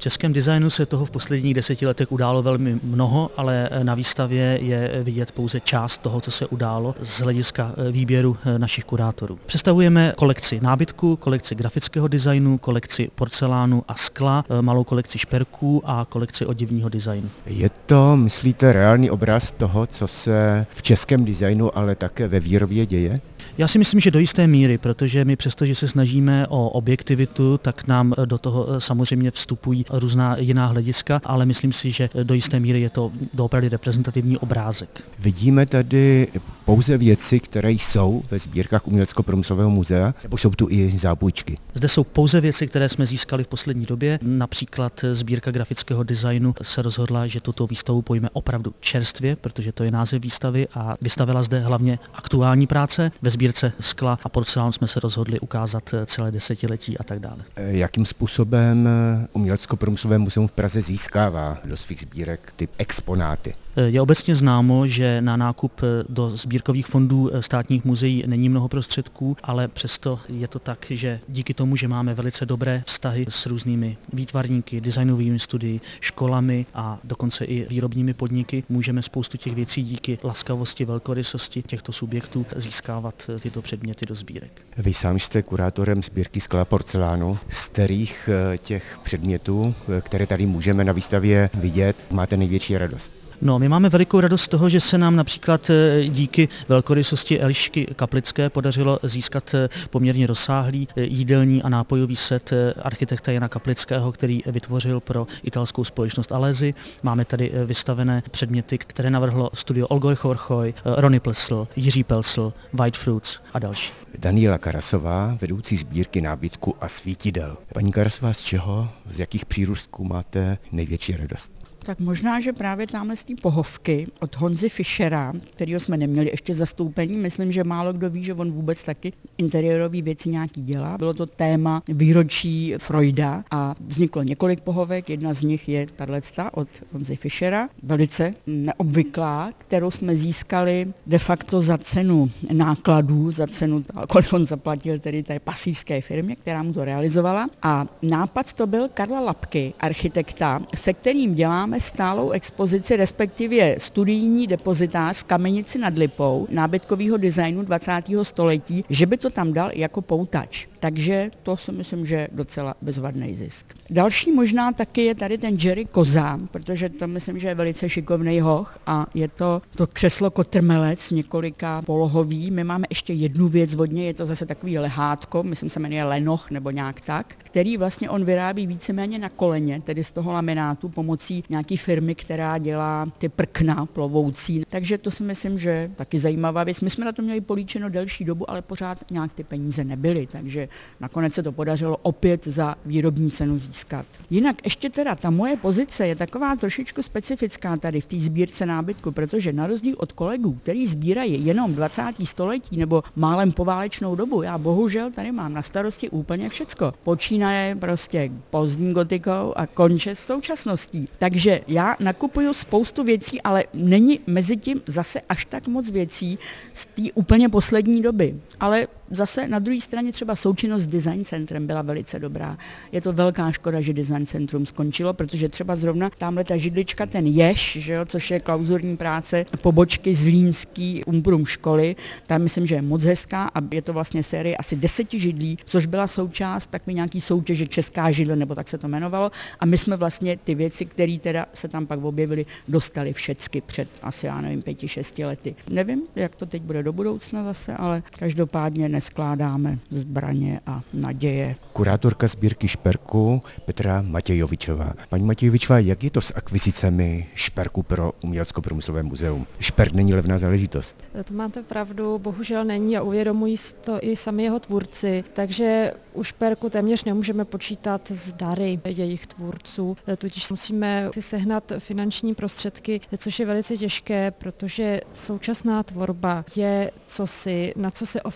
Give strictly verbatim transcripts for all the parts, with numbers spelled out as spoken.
českém designu se toho v posledních deseti letech událo velmi mnoho, ale na výstavě je vidět pouze část toho, co se událo z hlediska výběru našich kurátorů. Představujeme kolekci nábytku, kolekci grafického designu, kolekci porcelánu a skla, malou kolekci šperků a kolekci oděvního designu. Je to, myslíte, reálný obraz toho, co se v českém designu, ale také ve výrobě děje? Já si myslím, že do jisté míry, protože my přesto, že se snažíme o objektivitu, tak nám do toho samozřejmě vstupují různá jiná hlediska, ale myslím si, že do jisté míry je to doopravdy reprezentativní obrázek. Vidíme tady pouze věci, které jsou ve sbírkách Umělecko-průmyslového muzea, nebo jsou tu i zápůjčky? Zde jsou pouze věci, které jsme získali v poslední době. Například sbírka grafického designu se rozhodla, že tuto výstavu pojme opravdu čerstvě, protože to je název výstavy, a vystavila zde hlavně aktuální práce. Ve sbírce skla a porcelánu jsme se rozhodli ukázat celé desetiletí a tak dále. Jakým způsobem Umělecko-průmyslové muzeum v Praze získává do svých sbírek ty exponáty? Je obecně známo, že na nákup do sbírkových fondů státních muzeí není mnoho prostředků, ale přesto je to tak, že díky tomu, že máme velice dobré vztahy s různými výtvarníky, designovými studii, školami a dokonce i výrobními podniky, můžeme spoustu těch věcí díky laskavosti, velkorysosti těchto subjektů získávat tyto předměty do sbírek. Vy sám jste kurátorem sbírky skla a porcelánu. Z kterých těch předmětů, které tady můžeme na výstavě vidět, máte největší radost? No, my máme velikou radost z toho, že se nám například díky velkorysosti Elišky Kaplické podařilo získat poměrně rozsáhlý jídelní a nápojový set architekta Jana Kaplického, který vytvořil pro italskou společnost Alesi. Máme tady vystavené předměty, které navrhlo studio Olgoj Chorchoj, Ronny Plsl, Jiří Pelsl, White Fruits a další. Daniela Karasová, vedoucí sbírky nábytku a svítidel. Paní Karasová, z čeho, z jakých přírůstků máte největší radost? Tak možná, že právě tamhle z té pohovky od Honzy Fischera, kterého jsme neměli ještě zastoupení, myslím, že málo kdo ví, že on vůbec taky interiérové věci nějaký dělá. Bylo to téma výročí Freuda a vzniklo několik pohovek, jedna z nich je tato od Honzy Fischera, velice neobvyklá, kterou jsme získali de facto za cenu nákladů, za cenu, kolik on zaplatil tedy té pasířské firmě, která mu to realizovala. A nápad to byl Karla Lapky, architekta, se kterým děláme stálou expozici, respektive studijní depozitář v Kamenici nad Lipou nábytkového designu dvacátého století, že by to tam dal jako poutač. Takže to si myslím, že je docela bezvadný zisk. Další možná taky je tady ten Jerry Koza, protože to myslím, že je velice šikovný hoch a je to to křeslo kotrmelec několika polohový. My máme ještě jednu věc vodně, je to zase takový lehátko, myslím se jmenuje Lenoch nebo nějak tak, který vlastně on vyrábí víceméně na koleně, tedy z toho laminátu pomocí nějaký firmy, která dělá ty prkna plovoucí. Takže to si myslím, že taky zajímavá věc. My jsme na to měli políčeno delší dobu, ale pořád nějak ty peníze nebyly, takže nakonec se to podařilo opět za výrobní cenu získat. Jinak ještě teda ta moje pozice je taková trošičku specifická tady v té sbírce nábytku, protože na rozdíl od kolegů, kteří sbírají jenom dvacátého století nebo málem poválečnou dobu, já bohužel tady mám na starosti úplně všecko. Počínaje prostě pozdní gotikou a konče s současností. Takže já nakupuju spoustu věcí, ale není mezi tím zase až tak moc věcí z té úplně poslední doby. Ale zase na druhé straně třeba součinnost s Design Centrem byla velice dobrá. Je to velká škoda, že Design Centrum skončilo, protože třeba zrovna tamhle ta židlička, ten Jež, že jo, což je klauzurní práce pobočky Zlínský Umbrum školy, tam myslím, že je moc hezká a je to vlastně série asi deseti židlí, což byla součást takové nějaký soutěže Česká židle, nebo tak se to jmenovalo. A my jsme vlastně ty věci, které teda se tam pak objevily, dostali všecky před asi, já nevím, pěti, šesti lety. Nevím, jak to teď bude do budoucna zase, ale každopádně neskládáme zbraně a naděje. Kurátorka sbírky šperku Petra Matějovičová. Paní Matějovičová, jak je to s akvizicemi šperku pro Umělecko-průmyslové muzeum? Šperk není levná záležitost. To máte pravdu, bohužel není a uvědomují to i sami jeho tvůrci, takže u šperku téměř nemůžeme počítat s dary jejich tvůrců, tudíž musíme si sehnat finanční prostředky, což je velice těžké, protože současná tvorba je cosi, na co se oficiálně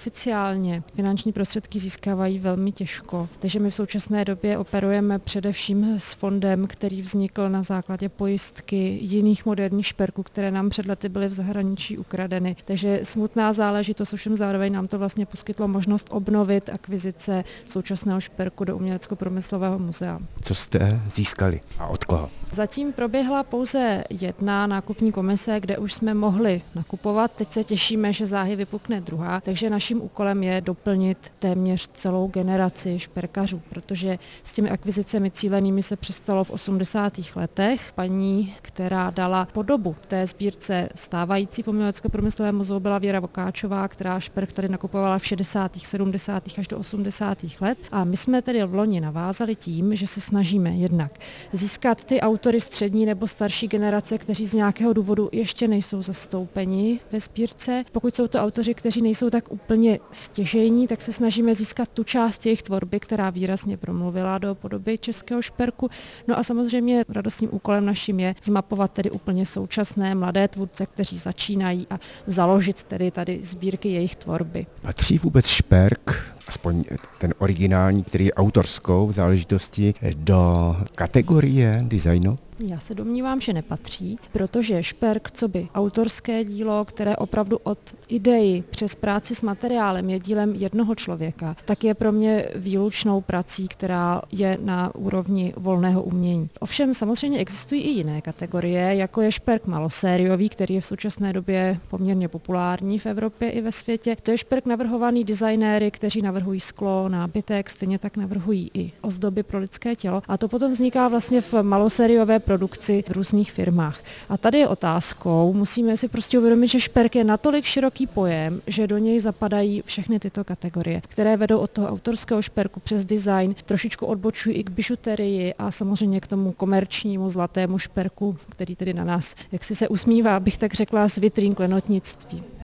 momentálně finanční prostředky získávají velmi těžko. Takže my v současné době operujeme především s fondem, který vznikl na základě pojistky jiných moderních šperků, které nám před lety byly v zahraničí ukradeny. Takže smutná záležitost, ovšem zároveň nám to vlastně poskytlo možnost obnovit akvizice současného šperku do Umělecko-průmyslového muzea. Co jste získali a od koho? Zatím proběhla pouze jedna nákupní komise, kde už jsme mohli nakupovat. Teď se těšíme, že záhy vypukne druhá, takže naším úkolem je doplnit téměř celou generaci šperkařů, protože s těmi akvizicemi cílenými se přestalo v osmdesátých letech. Paní, která dala podobu té sbírce stávající v Umělecko-průmyslovém muzeu, byla Věra Vokáčová, která šperk tady nakupovala v šedesátých, sedmdesátých až do osmdesátých let. A my jsme tedy v loni navázali tím, že se snažíme jednak získat ty autory střední nebo starší generace, kteří z nějakého důvodu ještě nejsou zastoupeni ve sbírce. Pokud jsou to autoři, kteří nejsou tak úplně stěžejní, tak se snažíme získat tu část jejich tvorby, která výrazně promluvila do podoby českého šperku. No a samozřejmě radostným úkolem naším je zmapovat tedy úplně současné mladé tvůrce, kteří začínají, a založit tedy tady sbírky jejich tvorby. Patří vůbec šperk, aspoň ten originální, který je autorskou záležitostí, do kategorie designu? Já se domnívám, že nepatří, protože šperk coby autorské dílo, které opravdu od ideji přes práci s materiálem je dílem jednoho člověka, tak je pro mě výlučnou prací, která je na úrovni volného umění. Ovšem samozřejmě existují i jiné kategorie, jako je šperk malosériový, který je v současné době poměrně populární v Evropě i ve světě. To je šperk navrhovaný designéry, kteří navrhují sklo, nábytek, stejně tak navrhují i ozdoby pro lidské tělo. A to potom vzniká vlastně v malosériové produkci v různých firmách. A tady je otázkou, musíme si prostě uvědomit, že šperk je natolik široký pojem, že do něj zapadají všechny tyto kategorie, které vedou od toho autorského šperku přes design, trošičku odbočují i k bižuterii a samozřejmě k tomu komerčnímu zlatému šperku, který tedy na nás, jak si se usmívá, bych tak řekla, z vitrín klenotnictví.